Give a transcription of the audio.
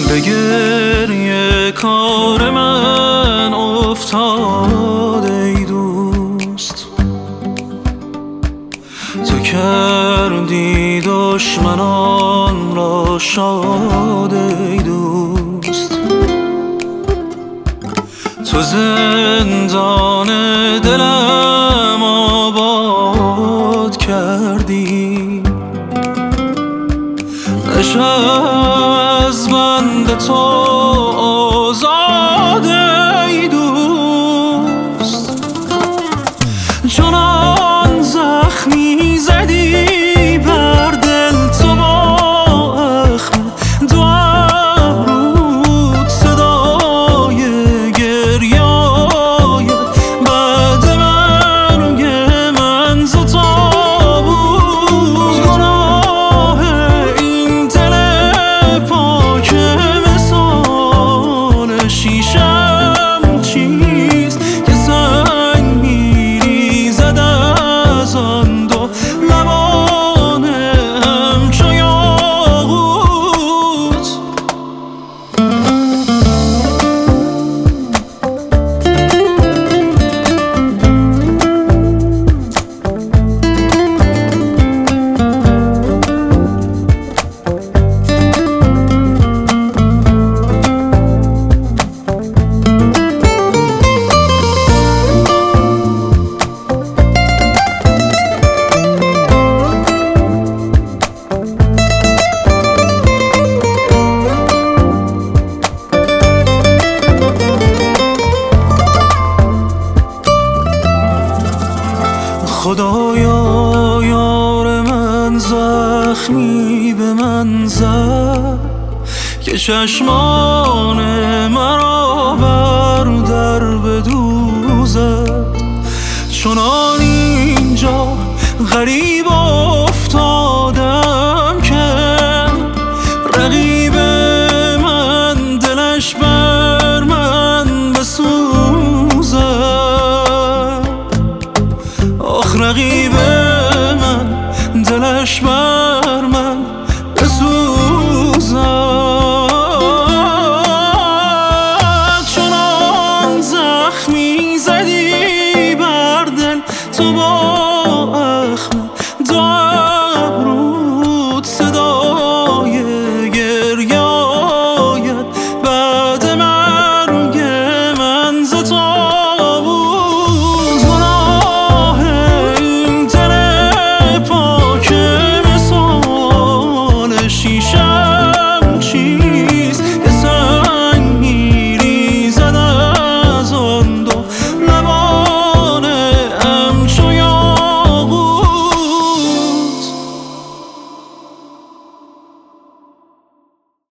به گریه کار من افتاد ای دوست، تو کردی دشمنان را شاد ای دوست. تو زندان دلم آباد کردی، نشم از بند تو آزاد ای دوست. چنان زخمی زدی بر دل تو با اخم دو ابرود، صدای گریه آید بعد مرگ من ز تابوت. گناه این دل پاک مثال شیشم چیست که سنگ میریزد از آن دو لبان همچو یاقوت. خدایا یار من زخمی به من زد که چشمان مرا بر در بدوزد. چنان اینجا غریب افتادم که رقیب